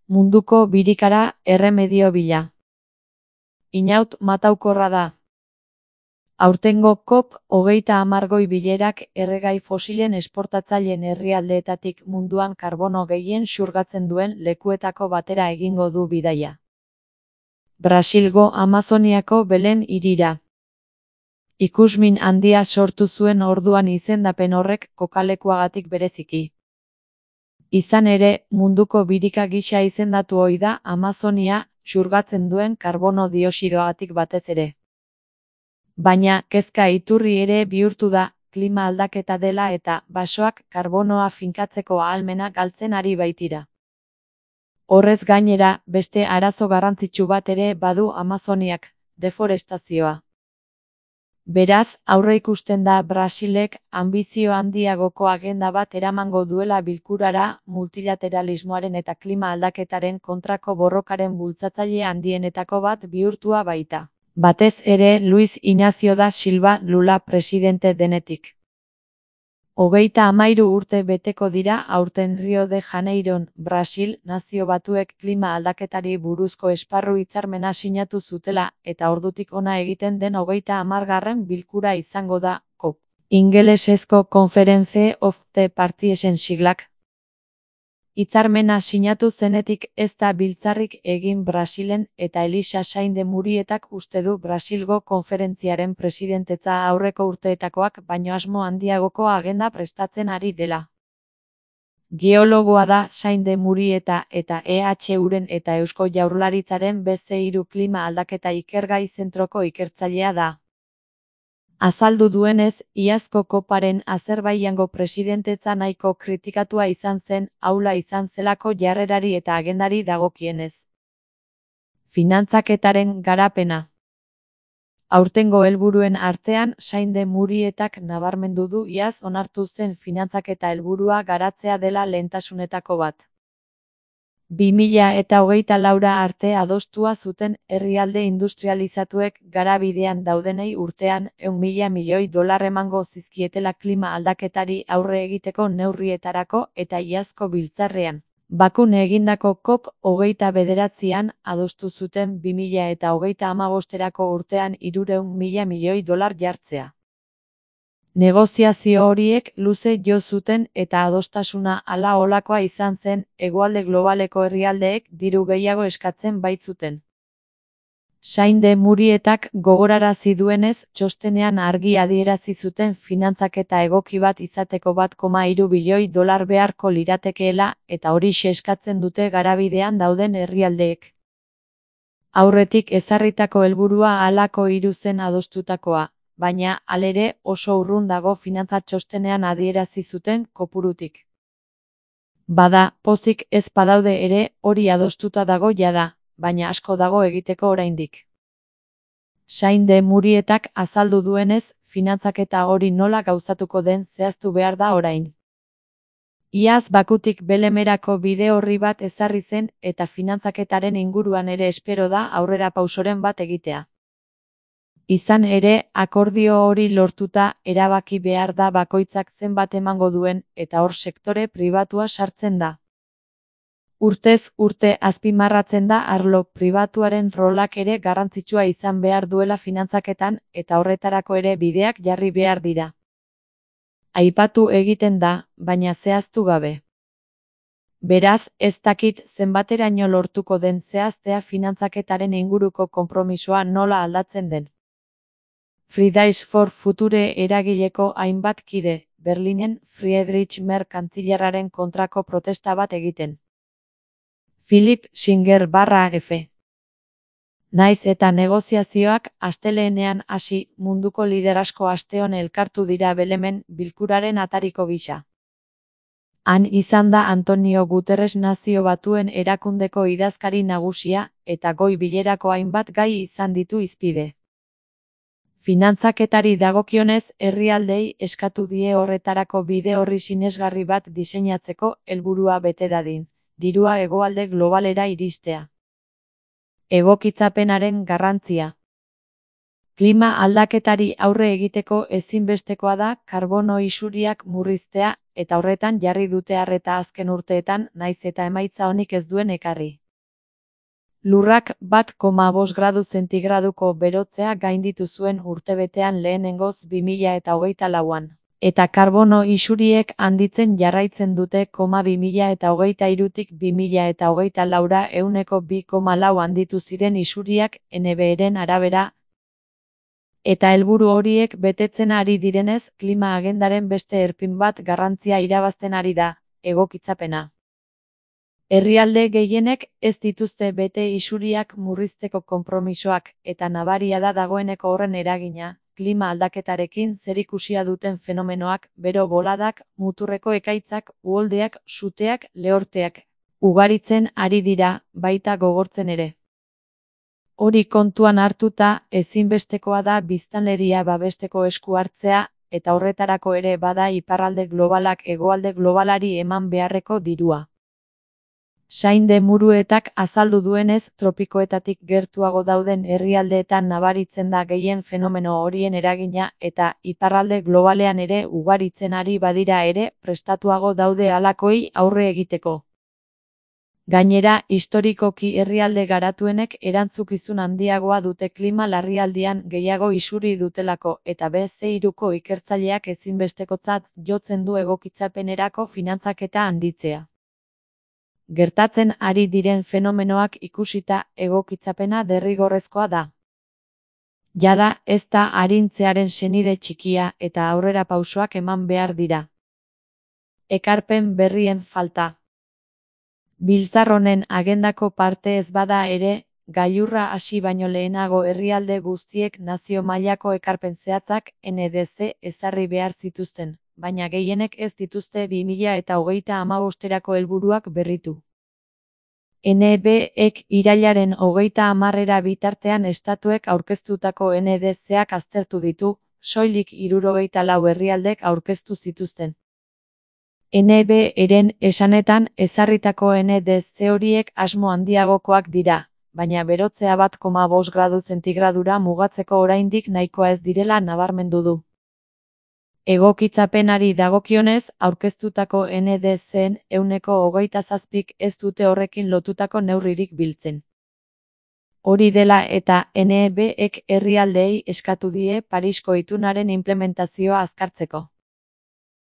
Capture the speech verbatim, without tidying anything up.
Munduko birikara erremedio bila. Inaut mataukorra da. Aurtengo COP hogeita hamar goi bilerak erregai fosilen esportatzaileen herrialdeetatik munduan karbono gehien xurgatzen duen lekuetako batera egingo du bidaia. Brasilgo Amazoniako Belen hirira. Ikusmin handia sortu zuen orduan izendapen horrek kokalekuagatik bereziki. Izan ere, munduko birika gisa izendatu ohi da Amazonia xurgatzen duen karbono dioxidoagatik batez ere. Baina, kezka iturri ere bihurtu da, klima aldaketa dela eta basoak karbonoa finkatzeko ahalmena galtzen ari baitira. Horrez gainera, beste arazo garrantzitsu bat ere badu Amazoniak, deforestazioa. Beraz, aurreikusten da Brasilek anbizio handiagoko agenda bat eramango duela bilkurara multilateralismoaren eta klima aldaketaren kontrako borrokaren bultzatzaile handienetako bat bihurtua baita. Batez ere Luis Inacio da Silva Lula presidente denetik. Hogeita hamairu urte beteko dira aurten Rio de Janeiron, Brasil, Nazio Batuek klima aldaketari buruzko esparru hitzarmena sinatu zutela eta ordutik hona egiten den hogeita hamargarren bilkura izango da, COP. Ingelesezko Conference of the Partiesen siglak. Hitzarmena sinatu zenetik ez da biltzarrik egin Brasilen eta Elisa Sain de Murietak uste du Brasilgo konferentziaren presidentetza aurreko urteetakoak baino asmo handiagoko agenda prestatzen ari dela. Geologoa da Sain de Murieta eta E H Uren eta Eusko Jaurlaritzaren B C hiru klima aldaketa ikergai zentroko ikertzailea da. Azaldu duenez, iazko koparen Azerbaijango presidentetza nahiko kritikatua izan zen, ahula izan zelako jarrerari eta agendari dagokienez. Finantzaketaren garapena. Aurtengo helburuen artean Sain de Murietak nabarmendu du iaz onartu zen finantzaketa helburua garatzea dela lehentasunetako bat. bi mila eta hogeita laura arte adostua zuten herrialde industrializatuek garabidean daudenei urtean ehun mila milioi dolar emango zizkietela klima aldaketari aurre egiteko neurrietarako eta iazko biltzarrean. Bakun egindako COP hogeita bederatzian adostu zuten bi mila eta hogeita hamabosterako urtean hirurehun mila milioi dolar jartzea. Negoziazio horiek luze jo zuten eta adostasuna hala olakoa izan zen, hegoalde globaleko herrialdeek diru gehiago eskatzen baitzuten. Sain de Murietak gogorarazi duenez, txostenean argi adierazi zuten finantzaketa egoki bat izateko bat koma hiru bilioi dolar beharko liratekeela eta horixe eskatzen dute garabidean dauden herrialdeek. Aurretik ezarritako helburua halako hiru zen adostutakoa, baina halere oso urrun dago finantza txostenean adierazi zuten kopurutik. Bada, pozik ez badaude ere hori adostuta dago jada, baina asko dago egiteko oraindik. Sain de Murietak azaldu duenez, finantzaketa hori nola gauzatuko den zehaztu behar da orain. Iaz Bakutik Belemerako bide orri bat ezarri zen eta finantzaketaren inguruan ere espero da aurrerapausoren bat egitea. Izan ere, akordio hori lortuta erabaki behar da bakoitzak zenbat emango duen eta hor sektore pribatua sartzen da. Urtez urte azpimarratzen da arlo pribatuaren rolak ere garrantzitsua izan behar duela finantzaketan eta horretarako ere bideak jarri behar dira. Aipatu egiten da, baina zehaztu gabe. Beraz, ez dakit zenbateraino lortuko den zehaztea finantzaketaren inguruko konpromisoa nola aldatzen den. Fridays for Future eragileko hainbat kide, Berlinen Friedrich Merz kantzilerraren kontrako protesta bat egiten. Philip Singer barra F. Naiz eta negoziazioak astelehenean hasi, munduko liderazko asteon elkartu dira Belemen bilkuraren atariko gisa. Han izan da Antonio Guterres Nazio Batuen erakundeko idazkari nagusia eta goi bilerako hainbat gai izan ditu hizpide. Finantzaketari dagokionez, herrialdeei eskatu die horretarako bide orri sinesgarri bat diseinatzeko helburua bete dadin, dirua hegoalde globalera iristea. Egokitzapenaren garrantzia. Klima aldaketari aurre egiteko ezinbestekoa da karbono isuriak murriztea, eta horretan jarri dute arreta azken urteetan, nahiz eta emaitza onik ez duen ekarri. Lurrak bat koma bost gradu zentigraduko berotzea gainditu zuen urtebetean lehenengoz bi mila eta hogeita lauan. Eta karbono isuriek handitzen jarraitzen dute koma bi mila eta hogeita hirutik bi mila eta hogeita laura ehuneko bi koma lau handitu ziren isuriak N B Eren arabera. Eta helburu horiek betetzen ari direnez, klima agendaren beste erpin bat garrantzia irabazten ari da, egokitzapena. Herrialde gehienek ez dituzte bete isuriak murrizteko konpromisoak, eta nabaria da dagoeneko horren eragina, klima aldaketarekin zerikusia duten fenomenoak, bero boladak, muturreko ekaitzak, uholdeak, suteak, lehorteak, ugaritzen ari dira, baita gogortzen ere. Hori kontuan hartuta, ezinbestekoa da biztanleria babesteko esku hartzea, eta horretarako ere bada iparralde globalak hegoalde globalari eman beharreko dirua. Sainde Muruetak azaldu duenez, tropikoetatik gertuago dauden herrialdeetan nabaritzen da gehien fenomeno horien eragina, eta iparralde globalean ere ugaritzen ari badira ere, prestatuago daude halakoi aurre egiteko. Gainera, historikoki herrialde garatuenek erantzukizun handiagoa dute klima larrialdian gehiago isuri dutelako, eta B C hiruko ikertzaileak ezinbestekotzat jotzen du egokitzapenerako finantzaketa handitzea. Gertatzen ari diren fenomenoak ikusita, egokitzapena derrigorrezkoa da. Jada, ez da arintzearen senide txikia eta aurrera pausoak eman behar dira. Ekarpen berrien falta. Biltzar honen agendako parte ez bada ere, gailurra hasi baino lehenago herrialde guztiek nazio mailako ekarpen zehatzak N D C ezarri behar zituzten, baina gehienek ez dituzte bi mila eta hogeita hamabosterako helburuak berritu. N B ek irailaren hogeita hamarrera bitartean estatuek aurkeztutako N D C-ak aztertu ditu, soilik hirurogeita lau herrialdek aurkeztu zituzten. N B eren esanetan ezarritako N D C horiek asmo handiagokoak dira, baina berotzea bat koma bost gradu zentigadura mugatzeko oraindik nahikoa ez direla nabarmendu du. Egokitzapenari dagokionez, aurkeztutako N D C-en ehuneko hogeita zazpik ez dute horrekin lotutako neurririk biltzen. Hori dela eta N B ek herrialdeei eskatu die Parisko itunaren implementazioa azkartzeko.